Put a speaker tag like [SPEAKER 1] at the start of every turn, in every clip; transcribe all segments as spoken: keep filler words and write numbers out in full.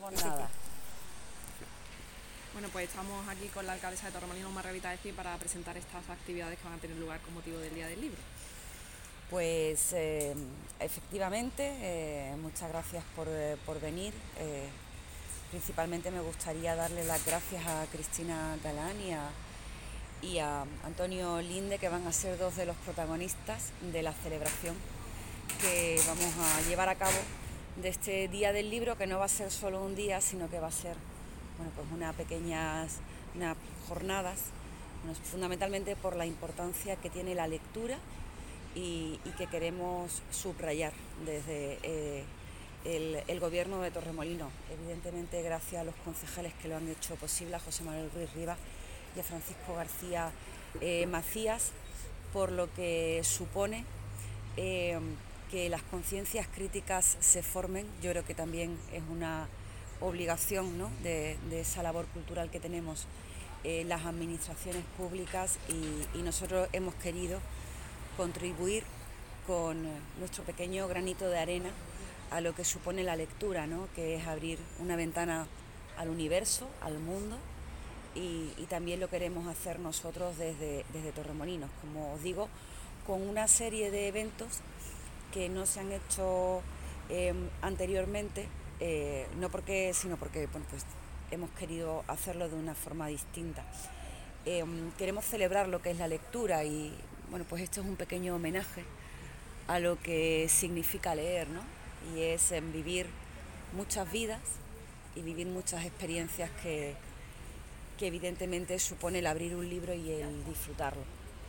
[SPEAKER 1] Pues nada.
[SPEAKER 2] Bueno, pues estamos aquí con la alcaldesa de Torremolinos, Margarita Eci, para presentar estas actividades que van a tener lugar con motivo del Día del Libro.
[SPEAKER 1] Pues eh, efectivamente, eh, muchas gracias por, eh, por venir. Eh, principalmente me gustaría darle las gracias a Cristina Galán y a, y a Antonio Linde, que van a ser dos de los protagonistas de la celebración que vamos a llevar a cabo de este Día del Libro, que no va a ser solo un día, sino que va a ser bueno, pues una pequeñas unas jornadas, bueno, fundamentalmente por la importancia que tiene la lectura y, y que queremos subrayar desde eh, el, el gobierno de Torremolinos. Evidentemente, gracias a los concejales que lo han hecho posible, a José Manuel Ruiz Rivas y a Francisco García eh, Macías, por lo que supone eh, que las conciencias críticas se formen. Yo creo que también es una obligación, ¿no?, de, de esa labor cultural que tenemos eh, las administraciones públicas, y, y nosotros hemos querido contribuir con nuestro pequeño granito de arena a lo que supone la lectura, ¿no?, que es abrir una ventana al universo, al mundo, y, y también lo queremos hacer nosotros desde, desde Torremolinos, como os digo, con una serie de eventos que no se han hecho eh, anteriormente, eh, no porque, sino porque bueno, pues hemos querido hacerlo de una forma distinta. Eh, queremos celebrar lo que es la lectura y bueno, pues esto es un pequeño homenaje a lo que significa leer, ¿no? Y es en vivir muchas vidas y vivir muchas experiencias que, que evidentemente supone el abrir un libro y el disfrutarlo.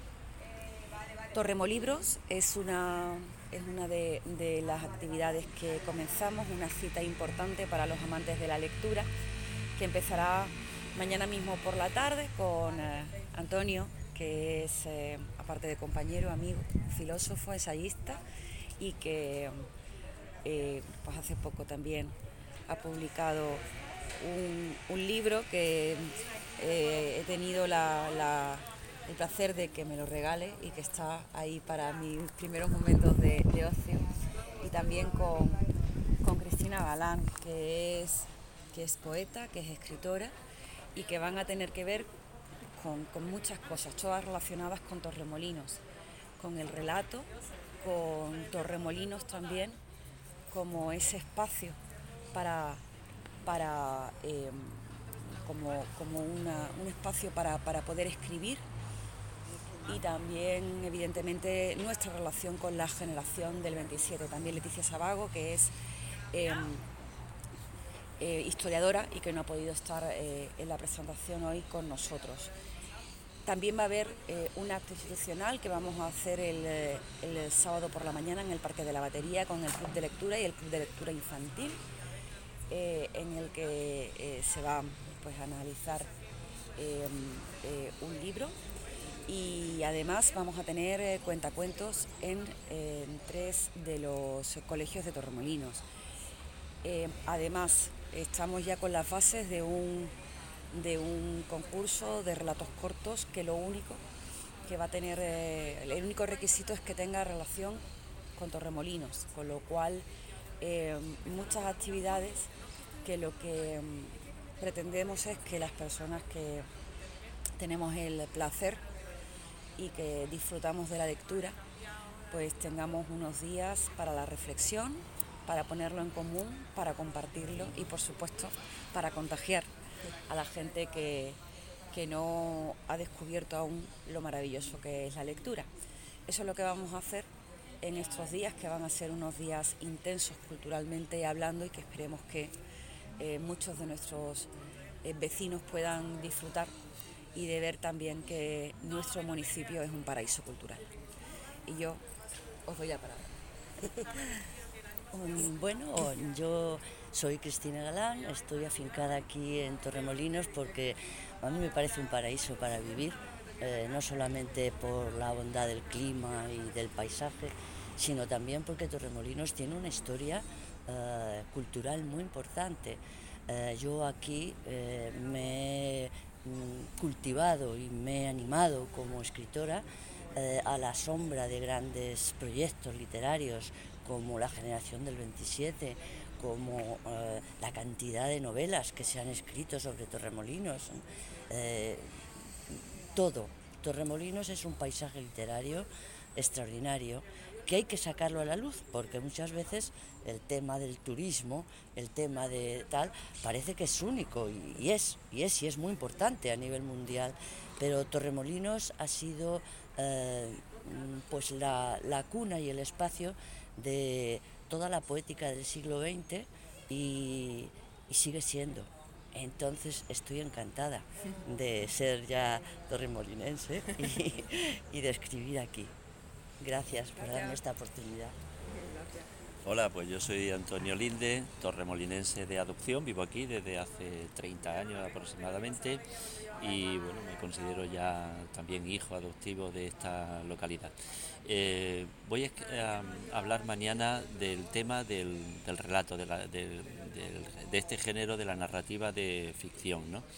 [SPEAKER 1] Torremolibros es una, es una de, de las actividades que comenzamos, una cita importante para los amantes de la lectura, que empezará mañana mismo por la tarde con eh, Antonio, que es, eh, aparte de compañero, amigo, filósofo, ensayista, y que eh, pues hace poco también ha publicado un, un libro que eh, he tenido la, la, el placer de que me lo regale y que está ahí para mis primeros momentos de, de ocio. Y también con, con Cristina Galán, que es, que es poeta, que es escritora, y que van a tener que ver con, con muchas cosas, todas relacionadas con Torremolinos, con el relato, con Torremolinos también como ese espacio para, para eh, como, como una, un espacio para, para poder escribir, y también evidentemente nuestra relación con la generación del veintisiete. También Leticia Sabago, que es eh, eh, historiadora y que no ha podido estar eh, en la presentación hoy con nosotros. También va a haber eh, un acto institucional que vamos a hacer el, eh, el sábado por la mañana en el Parque de la Batería con el Club de Lectura y el Club de Lectura Infantil, eh, en el que eh, se va pues, a analizar eh, eh, un libro, y además vamos a tener eh, cuentacuentos en, eh, en tres de los colegios de Torremolinos. Eh, además, estamos ya con las bases de un, de un concurso de relatos cortos que lo único que va a tener, eh, el único requisito es que tenga relación con Torremolinos, con lo cual eh, muchas actividades que lo que mm, pretendemos es que las personas que tenemos el placer y que disfrutamos de la lectura, pues tengamos unos días para la reflexión, para ponerlo en común, para compartirlo y por supuesto para contagiar a la gente que, que no ha descubierto aún lo maravilloso que es la lectura. Eso es lo que vamos a hacer en estos días, que van a ser unos días intensos culturalmente hablando, y que esperemos que eh, muchos de nuestros eh, vecinos puedan disfrutar y de ver también que nuestro municipio es un paraíso cultural. Y yo os doy la palabra.
[SPEAKER 3] Um, Bueno, yo soy Cristina Galán, estoy afincada aquí en Torremolinos porque a mí me parece un paraíso para vivir, eh, no solamente por la bondad del clima y del paisaje, sino también porque Torremolinos tiene una historia eh, cultural muy importante. Eh, yo aquí eh, me he mm, cultivado y me he animado como escritora eh, a la sombra de grandes proyectos literarios como La Generación del veintisiete, como eh, la cantidad de novelas que se han escrito sobre Torremolinos, eh, todo. Torremolinos es un paisaje literario extraordinario que hay que sacarlo a la luz, porque muchas veces el tema del turismo, el tema de tal, parece que es único, y, y es, y es, y es muy importante a nivel mundial, pero Torremolinos ha sido eh, pues la, la cuna y el espacio de toda la poética del siglo veinte y, y sigue siendo. Entonces estoy encantada de ser ya torremolinense y, y de escribir aquí. Gracias por darme esta oportunidad.
[SPEAKER 2] Gracias.
[SPEAKER 4] Hola, pues yo soy Antonio Linde, torremolinense de adopción, vivo aquí desde hace treinta años aproximadamente y bueno, me considero ya también hijo adoptivo de esta localidad. Eh, voy a, a hablar mañana del tema del, del relato, de, la, del, del, de este género de la narrativa de ficción, ¿no?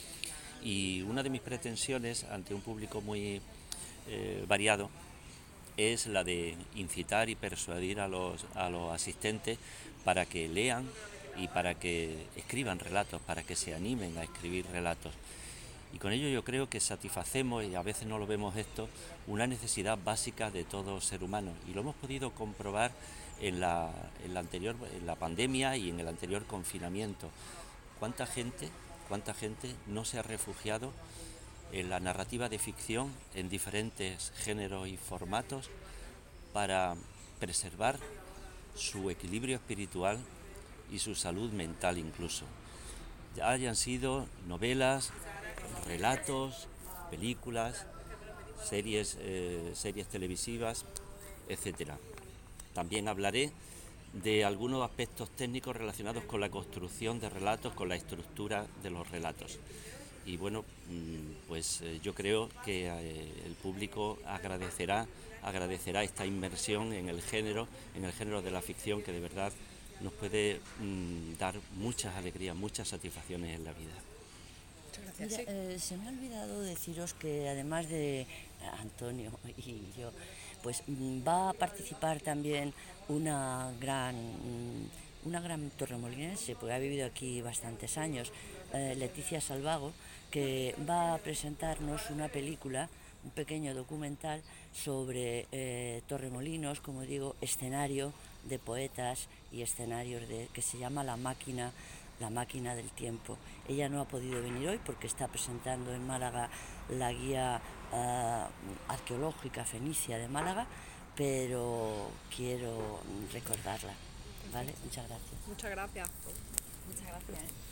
[SPEAKER 4] Y una de mis pretensiones ante un público muy eh, variado es la de incitar y persuadir a los, a los asistentes para que lean y para que escriban relatos, para que se animen a escribir relatos. Y con ello yo creo que satisfacemos, y a veces no lo vemos esto, una necesidad básica de todo ser humano. Y lo hemos podido comprobar en la, en la anterior, en la pandemia y en el anterior confinamiento. ¿Cuánta gente, cuánta gente no se ha refugiado en la narrativa de ficción en diferentes géneros y formatos para preservar su equilibrio espiritual y su salud mental incluso? Ya hayan sido novelas, relatos, películas, series, eh, series televisivas, etcétera. También hablaré de algunos aspectos técnicos relacionados con la construcción de relatos, con la estructura de los relatos. Y bueno, pues yo creo que el público agradecerá, agradecerá esta inmersión en el género, en el género de la ficción, que de verdad nos puede mmm, dar muchas alegrías, muchas satisfacciones en la vida.
[SPEAKER 2] Muchas gracias.
[SPEAKER 3] Mira, eh, se me ha olvidado deciros que además de Antonio y yo, pues va a participar también una gran, una gran torremolinense, porque ha vivido aquí bastantes años, eh, Leticia Salvago, que va a presentarnos una película, un pequeño documental sobre eh, Torremolinos, como digo, escenario de poetas y escenarios de, que se llama La Máquina, La Máquina del Tiempo. Ella no ha podido venir hoy porque está presentando en Málaga la guía uh, arqueológica fenicia de Málaga, pero quiero recordarla, ¿vale? Muchas gracias.
[SPEAKER 2] Muchas gracias.
[SPEAKER 1] Muchas gracias.